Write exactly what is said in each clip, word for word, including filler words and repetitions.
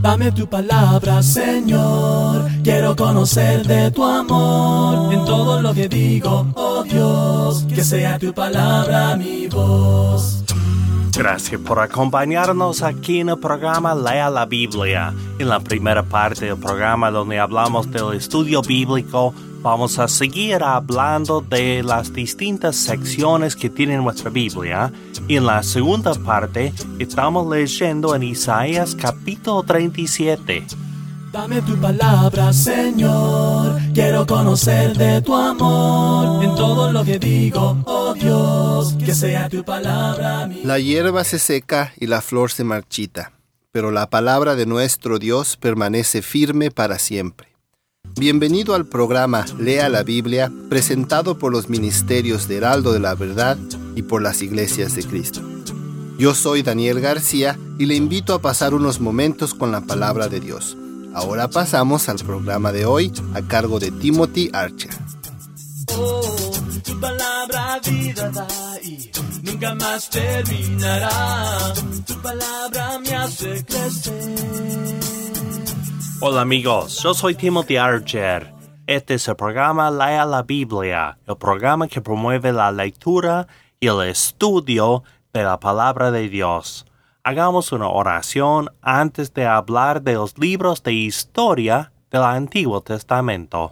Dame tu palabra, Señor, quiero conocer de tu amor. En todo lo que digo, oh Dios, que sea tu palabra mi voz. Gracias por acompañarnos aquí en el programa Lea la Biblia. En la primera parte del programa donde hablamos del estudio bíblico, vamos a seguir hablando de las distintas secciones que tiene nuestra Biblia. Y en la segunda parte estamos leyendo en Isaías capítulo treinta y siete. Dame tu palabra, Señor, quiero conocer de tu amor. En todo lo que digo, oh Dios, que sea tu palabra mi... La hierba se seca y la flor se marchita, pero la palabra de nuestro Dios permanece firme para siempre. Bienvenido al programa Lea la Biblia, presentado por los ministerios de Heraldo de la Verdad y por las Iglesias de Cristo. Yo soy Daniel García y le invito a pasar unos momentos con la palabra de Dios. Ahora pasamos al programa de hoy a cargo de Timothy Archer. Oh, tu palabra vida da y nunca más terminará. Tu palabra me hace crecer. Hola amigos, yo soy Timothy Archer. Este es el programa Lea la Biblia, el programa que promueve la lectura y el estudio de la palabra de Dios. Hagamos una oración antes de hablar de los libros de historia del Antiguo Testamento.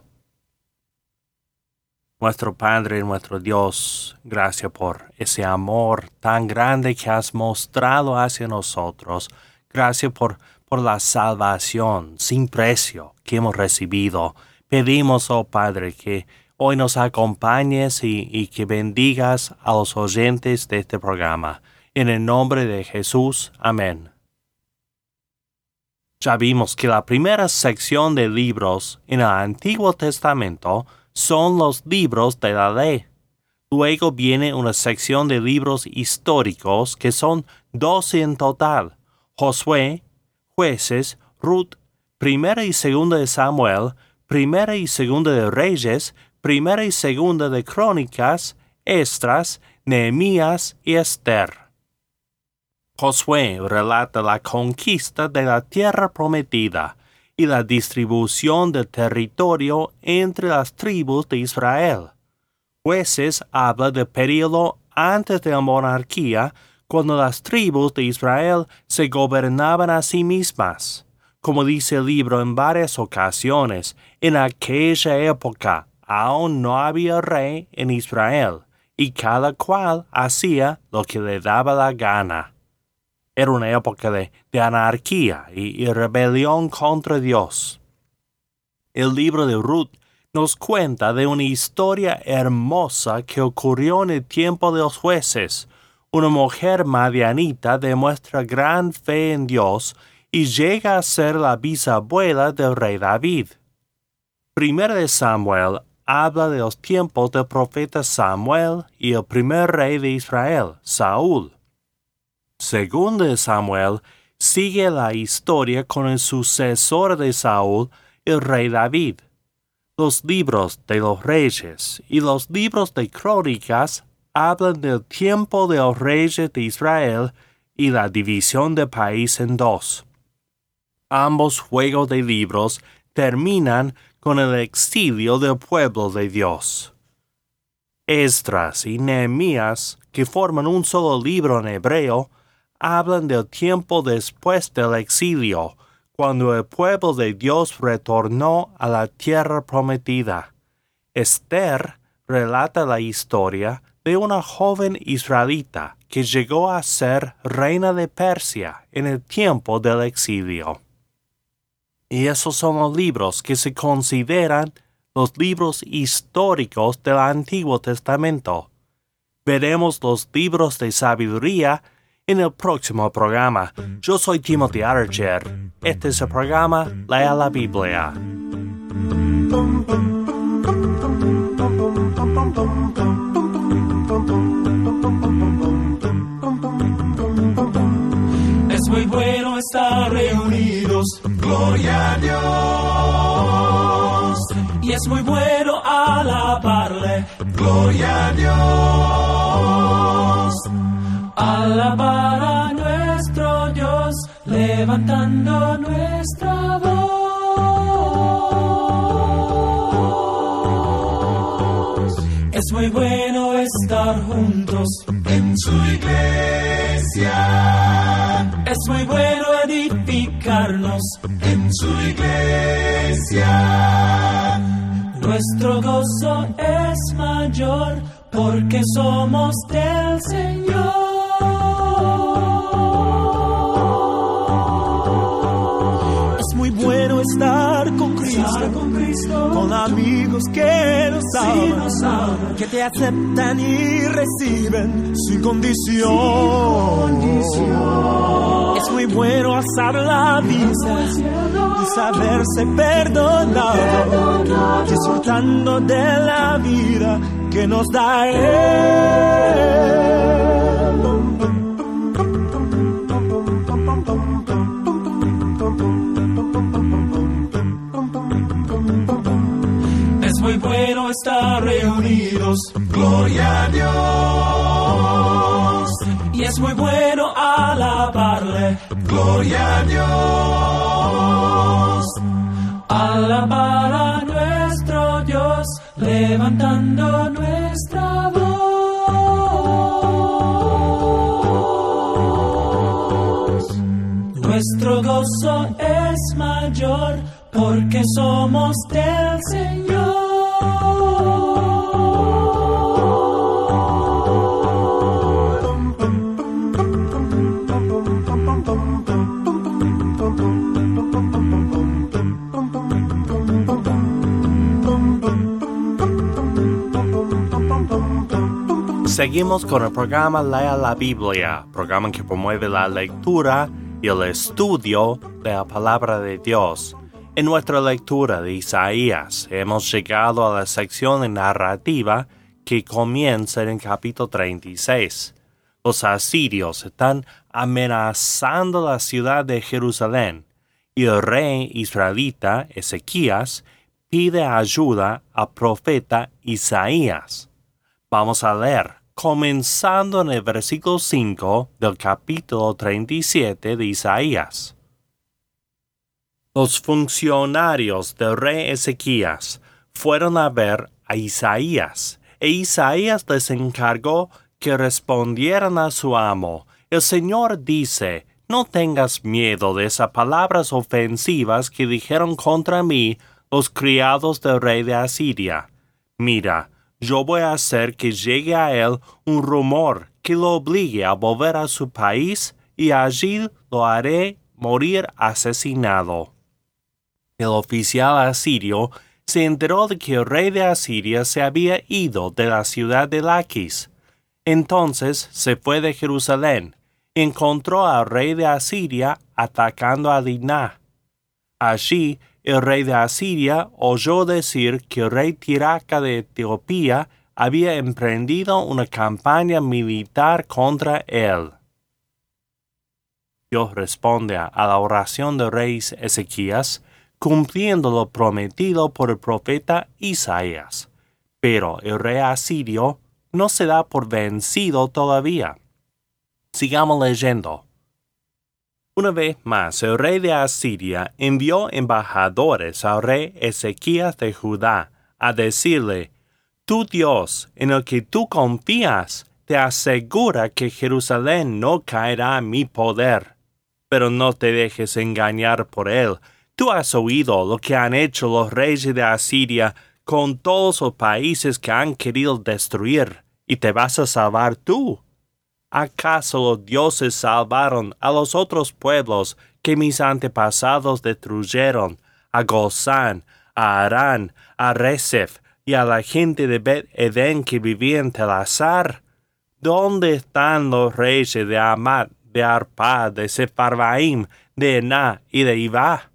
Nuestro Padre, nuestro Dios, gracias por ese amor tan grande que has mostrado hacia nosotros. Gracias por, por la salvación sin precio que hemos recibido. Pedimos, oh Padre, que hoy nos acompañes y, y que bendigas a los oyentes de este programa. En el nombre de Jesús. Amén. Ya vimos que la primera sección de libros en el Antiguo Testamento son los libros de la ley. Luego viene una sección de libros históricos que son doce en total. Josué, Jueces, Ruth, Primera y Segunda de Samuel, Primera y Segunda de Reyes, Primera y Segunda de Crónicas, Esdras, Nehemías y Esther. Josué relata la conquista de la tierra prometida y la distribución del territorio entre las tribus de Israel. Jueces habla del período antes de la monarquía, cuando las tribus de Israel se gobernaban a sí mismas. Como dice el libro en varias ocasiones, en aquella época aún no había rey en Israel, y cada cual hacía lo que le daba la gana. Era una época de, de anarquía y, y rebelión contra Dios. El libro de Ruth nos cuenta de una historia hermosa que ocurrió en el tiempo de los jueces. Una mujer madianita demuestra gran fe en Dios y llega a ser la bisabuela del rey David. Primera de Samuel habla de los tiempos del profeta Samuel y el primer rey de Israel, Saúl. Segunda de Samuel sigue la historia con el sucesor de Saúl, el rey David. Los libros de los reyes y los libros de crónicas hablan del tiempo de los reyes de Israel y la división del país en dos. Ambos juegos de libros terminan con el exilio del pueblo de Dios. Esdras y Nehemías, que forman un solo libro en hebreo, hablan del tiempo después del exilio, cuando el pueblo de Dios retornó a la tierra prometida. Esther relata la historia de una joven israelita que llegó a ser reina de Persia en el tiempo del exilio. Y esos son los libros que se consideran los libros históricos del Antiguo Testamento. Veremos los libros de sabiduría en el próximo programa. Yo soy Timothy Archer. Este es el programa Lea la Biblia. Es muy bueno estar reunidos, gloria a Dios. Y es muy bueno alabarle, gloria a Dios. Alabar a nuestro Dios, le levantando nuestra voz. Es muy bueno estar juntos en su iglesia. Es muy bueno edificarnos en su iglesia. Nuestro gozo es mayor porque somos del Señor. Es muy bueno estar con Cristo, Estar con Cristo, con amigos que nos sí, aman, nos aman, que te aceptan y reciben sin condición. sin condición. Es muy bueno alzar la vista y saberse perdonado, Perdonado, disfrutando de la vida que nos da Él. Es muy bueno estar reunidos, gloria a Dios. Y es muy bueno alabarle, gloria a Dios. Alabar a nuestro Dios, levantando nuestra voz. Nuestro gozo es mayor porque somos del Señor. Seguimos con el programa Lea la Biblia, programa que promueve la lectura y el estudio de la palabra de Dios. En nuestra lectura de Isaías hemos llegado a la sección de narrativa que comienza en el capítulo treinta y seis. Los asirios están amenazando la ciudad de Jerusalén y el rey israelita Ezequías pide ayuda al profeta Isaías. Vamos a leer, comenzando en el versículo cinco del capítulo treinta y siete de Isaías. Los funcionarios del rey Ezequías fueron a ver a Isaías, e Isaías les encargó que respondieran a su amo. El Señor dice, no tengas miedo de esas palabras ofensivas que dijeron contra mí los criados del rey de Asiria. Mira, yo voy a hacer que llegue a él un rumor que lo obligue a volver a su país y allí lo haré morir asesinado. El oficial asirio se enteró de que el rey de Asiria se había ido de la ciudad de Laquis. Entonces se fue de Jerusalén y encontró al rey de Asiria atacando a Diná. Allí el rey de Asiria oyó decir que el rey Tiraca de Etiopía había emprendido una campaña militar contra él. Dios responde a la oración del rey Ezequías, cumpliendo lo prometido por el profeta Isaías. Pero el rey asirio no se da por vencido todavía. Sigamos leyendo. Una vez más, el rey de Asiria envió embajadores al rey Ezequías de Judá a decirle, tu Dios, en el que tú confías, te asegura que Jerusalén no caerá en mi poder. Pero no te dejes engañar por él. Tú has oído lo que han hecho los reyes de Asiria con todos los países que han querido destruir, y te vas a salvar tú. ¿Acaso los dioses salvaron a los otros pueblos que mis antepasados destruyeron, a Gozán, a Arán, a Rezef y a la gente de Bet-Edén que vivía en Telasar? ¿Dónde están los reyes de Amat, de Arpad, de Sepharvaim, de Ená y de Ivá?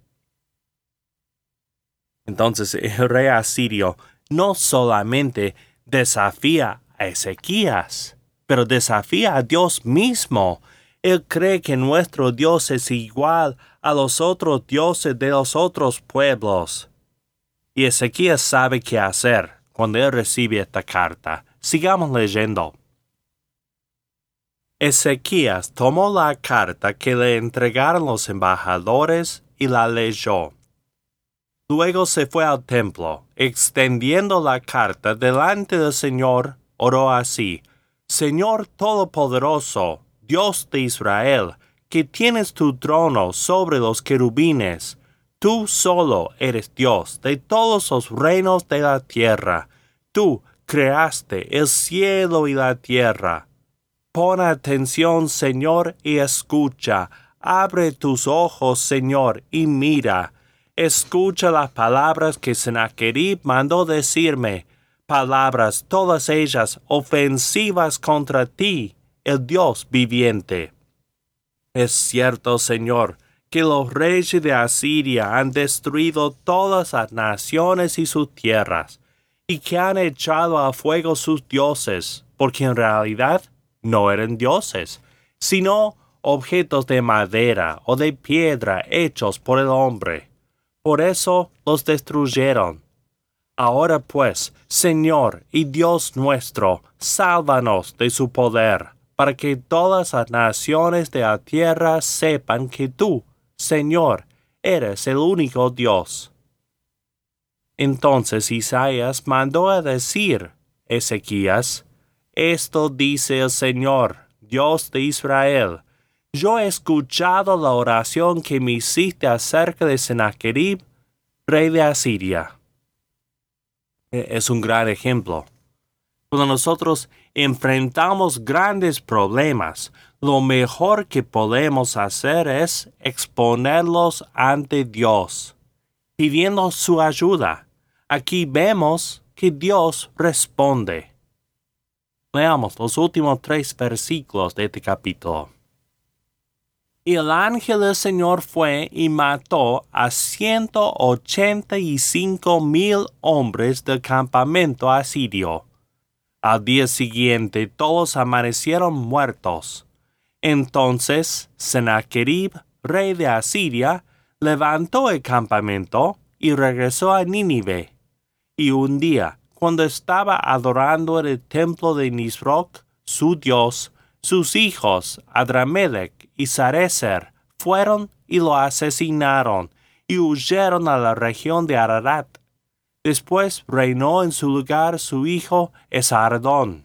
Entonces el rey asirio no solamente desafía a Ezequías, pero desafía a Dios mismo. Él cree que nuestro Dios es igual a los otros dioses de los otros pueblos. Y Ezequías sabe qué hacer cuando él recibe esta carta. Sigamos leyendo. Ezequías tomó la carta que le entregaron los embajadores y la leyó. Luego se fue al templo, extendiendo la carta delante del Señor, oró así: Señor Todopoderoso, Dios de Israel, que tienes tu trono sobre los querubines, tú solo eres Dios de todos los reinos de la tierra. Tú creaste el cielo y la tierra. Pon atención, Señor, y escucha. Abre tus ojos, Señor, y mira. Escucha las palabras que Sennacherib mandó decirme, palabras todas ellas ofensivas contra ti, el Dios viviente. Es cierto, Señor, que los reyes de Asiria han destruido todas las naciones y sus tierras, y que han echado a fuego sus dioses, porque en realidad no eran dioses, sino objetos de madera o de piedra hechos por el hombre. Por eso los destruyeron. Ahora pues, Señor y Dios nuestro, sálvanos de su poder, para que todas las naciones de la tierra sepan que tú, Señor, eres el único Dios. Entonces Isaías mandó a decir, Ezequías, esto dice el Señor, Dios de Israel, yo he escuchado la oración que me hiciste acerca de Sennacherib, rey de Asiria. Es un gran ejemplo. Cuando nosotros enfrentamos grandes problemas, lo mejor que podemos hacer es exponerlos ante Dios, pidiendo su ayuda. Aquí vemos que Dios responde. Leamos los últimos tres versículos de este capítulo. Y el ángel del Señor fue y mató a ciento ochenta y cinco mil hombres del campamento asirio. Al día siguiente todos amanecieron muertos. Entonces Sennacherib, rey de Asiria, levantó el campamento y regresó a Nínive. Y un día, cuando estaba adorando en el templo de Nisroch, su dios, sus hijos Adramelech y Sarecer fueron y lo asesinaron y huyeron a la región de Ararat. Después reinó en su lugar su hijo Esarhadón.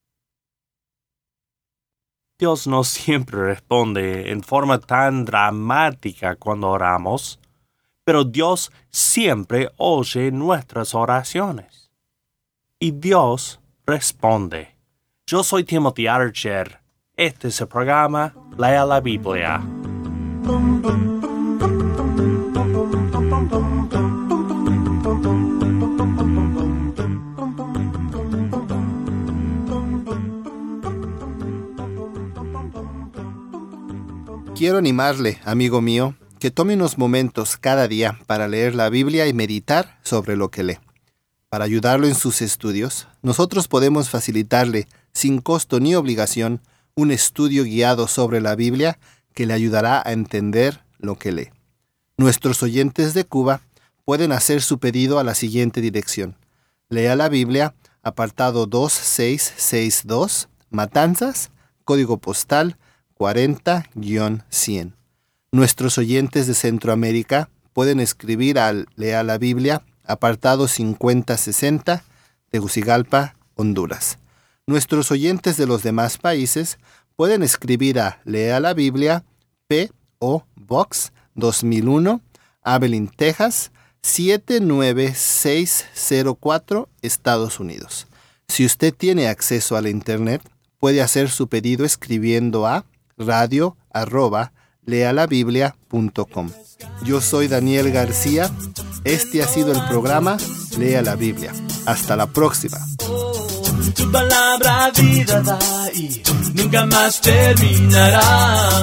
Dios no siempre responde en forma tan dramática cuando oramos, pero Dios siempre oye nuestras oraciones. Y Dios responde. Yo soy Timothy Archer. Este es el programa Lea la Biblia. Quiero animarle, amigo mío, que tome unos momentos cada día para leer la Biblia y meditar sobre lo que lee. Para ayudarlo en sus estudios, nosotros podemos facilitarle, sin costo ni obligación, un estudio guiado sobre la Biblia que le ayudará a entender lo que lee. Nuestros oyentes de Cuba pueden hacer su pedido a la siguiente dirección. Lea la Biblia, apartado dos seis seis dos, Matanzas, código postal cuarenta cien. Nuestros oyentes de Centroamérica pueden escribir al Lea la Biblia, apartado cincuenta sesenta, Tegucigalpa, Honduras. Nuestros oyentes de los demás países pueden escribir a Lea la Biblia, P O Box dos mil uno, Abilene, Texas, siete nueve seis cero cuatro, Estados Unidos. Si usted tiene acceso a la Internet, puede hacer su pedido escribiendo a radio arroba lealabiblia punto com. Yo soy Daniel García. Este ha sido el programa Lea la Biblia. Hasta la próxima. Tu palabra vida da y nunca más terminará.